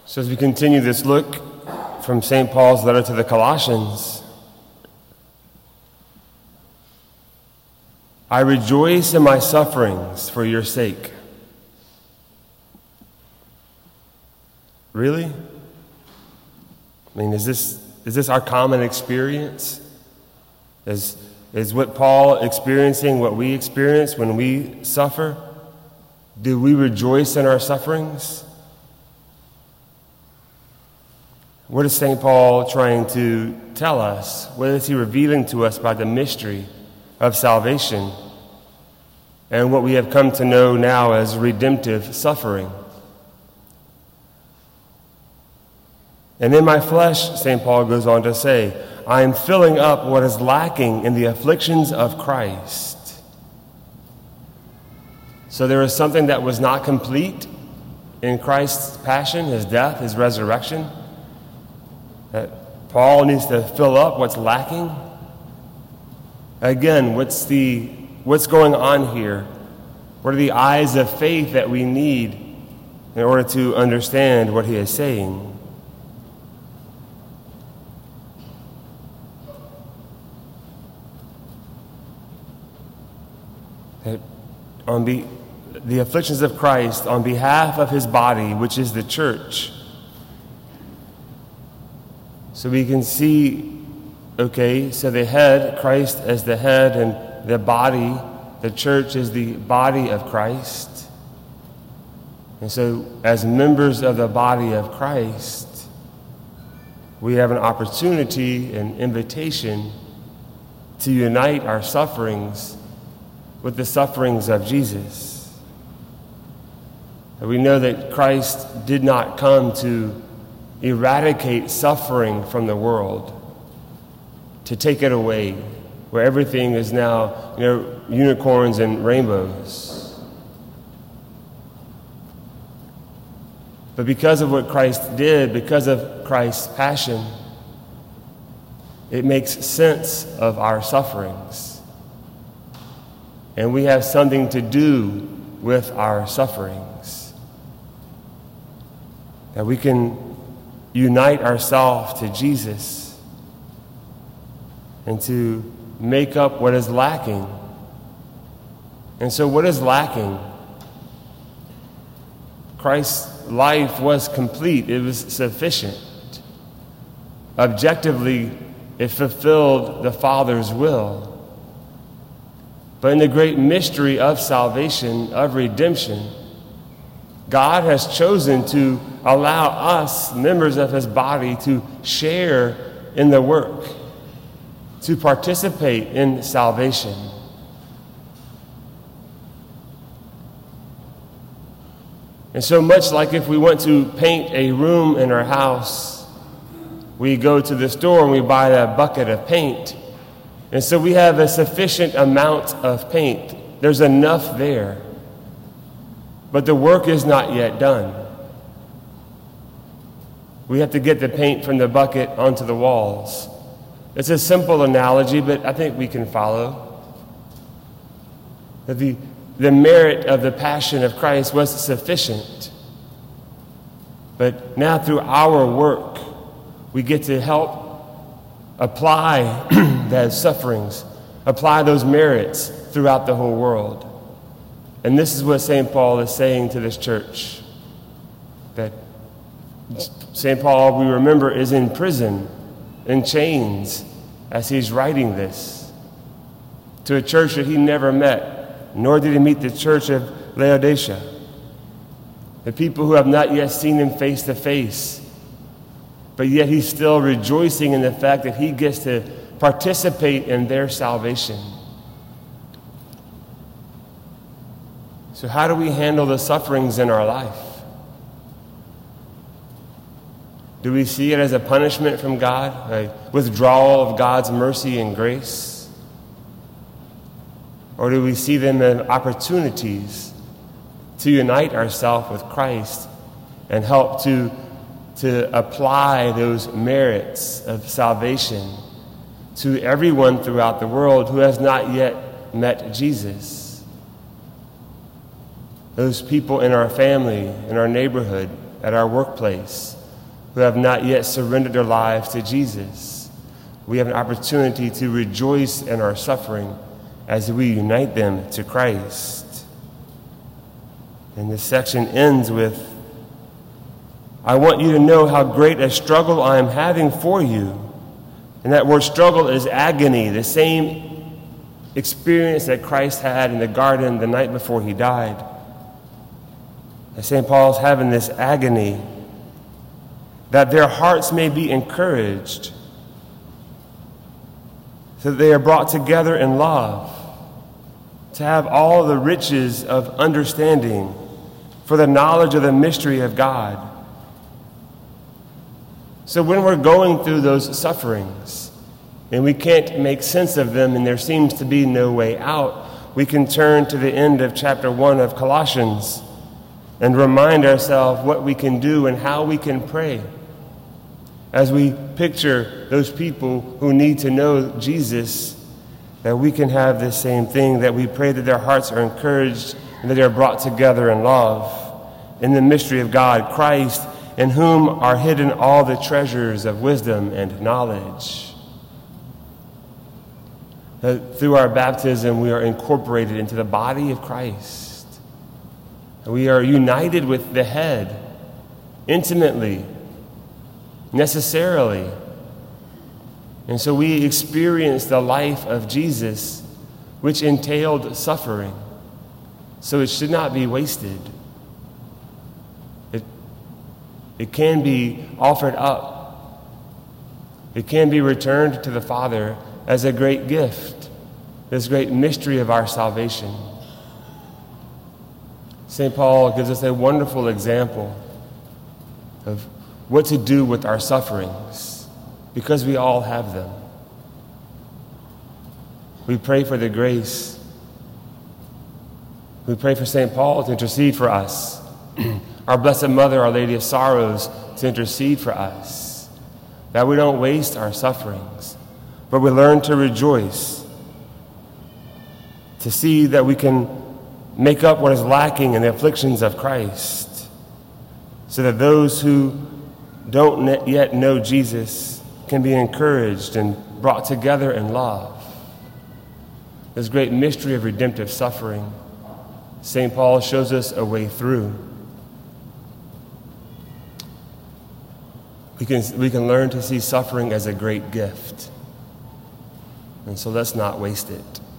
So as we continue this look from St. Paul's letter to the Colossians, I rejoice in my sufferings for your sake. Really? I mean, is this our common experience? Is what Paul experiencing what we experience when we suffer? Do we rejoice in our sufferings? What is St. Paul trying to tell us? What is he revealing to us about the mystery of salvation and what we have come to know now as redemptive suffering? And in my flesh, St. Paul goes on to say, I am filling up what is lacking in the afflictions of Christ. So there is something that was not complete in Christ's passion, his death, his resurrection, that Paul needs to fill up what's lacking. Again, what's going on here? What are the eyes of faith that we need in order to understand what he is saying? That on the afflictions of Christ on behalf of his body, which is the church. So we can see, so the head, Christ as the head, and the body, the church is the body of Christ. And so as members of the body of Christ, we have an opportunity, an invitation to unite our sufferings with the sufferings of Jesus. And we know that Christ did not come to eradicate suffering from the world, to take it away, where everything is now, unicorns and rainbows. But because of what Christ did, because of Christ's passion, it makes sense of our sufferings. And we have something to do with our sufferings. That we can unite ourselves to Jesus and to make up what is lacking. And so what is lacking? Christ's life was complete. It was sufficient. Objectively, it fulfilled the Father's will. But in the great mystery of salvation, of redemption, God has chosen to allow us, members of his body, to share in the work, to participate in salvation. And so much like if we want to paint a room in our house, we go to the store and we buy a bucket of paint. And so we have a sufficient amount of paint. There's enough there. But the work is not yet done. We have to get the paint from the bucket onto the walls. It's a simple analogy, but I think we can follow. That the merit of the passion of Christ was sufficient. But now through our work, we get to help apply those sufferings, apply those merits throughout the whole world. And this is what St. Paul is saying to this church. That St. Paul, we remember, is in prison, in chains, as he's writing this to a church that he never met, nor did he meet the church of Laodicea. The people who have not yet seen him face to face, but yet he's still rejoicing in the fact that he gets to participate in their salvation. So how do we handle the sufferings in our life? Do we see it as a punishment from God, a withdrawal of God's mercy and grace? Or do we see them as opportunities to unite ourselves with Christ and help to apply those merits of salvation to everyone throughout the world who has not yet met Jesus? Those people in our family, in our neighborhood, at our workplace, who have not yet surrendered their lives to Jesus. We have an opportunity to rejoice in our suffering as we unite them to Christ. And this section ends with, I want you to know how great a struggle I am having for you. And that word struggle is agony, the same experience that Christ had in the garden the night before he died. And St. Paul's having this agony, that their hearts may be encouraged, so that they are brought together in love, to have all the riches of understanding for the knowledge of the mystery of God. So when we're going through those sufferings and we can't make sense of them and there seems to be no way out, we can turn to the end of chapter 1 of Colossians and remind ourselves what we can do and how we can pray as we picture those people who need to know Jesus, that we can have this same thing, that we pray that their hearts are encouraged and that they are brought together in love in the mystery of God, Christ, in whom are hidden all the treasures of wisdom and knowledge. That through our baptism, we are incorporated into the body of Christ. We are united with the head intimately, necessarily. And so we experience the life of Jesus, which entailed suffering. So it should not be wasted. It can be offered up. It can be returned to the Father as a great gift, this great mystery of our salvation. St. Paul gives us a wonderful example of what to do with our sufferings, because we all have them. We pray for the grace. We pray for St. Paul to intercede for us. Our Blessed Mother, Our Lady of Sorrows, to intercede for us, that we don't waste our sufferings, but we learn to rejoice, to see that we can make up what is lacking in the afflictions of Christ, so that those who don't yet know Jesus can be encouraged and brought together in love. This great mystery of redemptive suffering, St. Paul shows us a way through. We can learn to see suffering as a great gift. And so let's not waste it.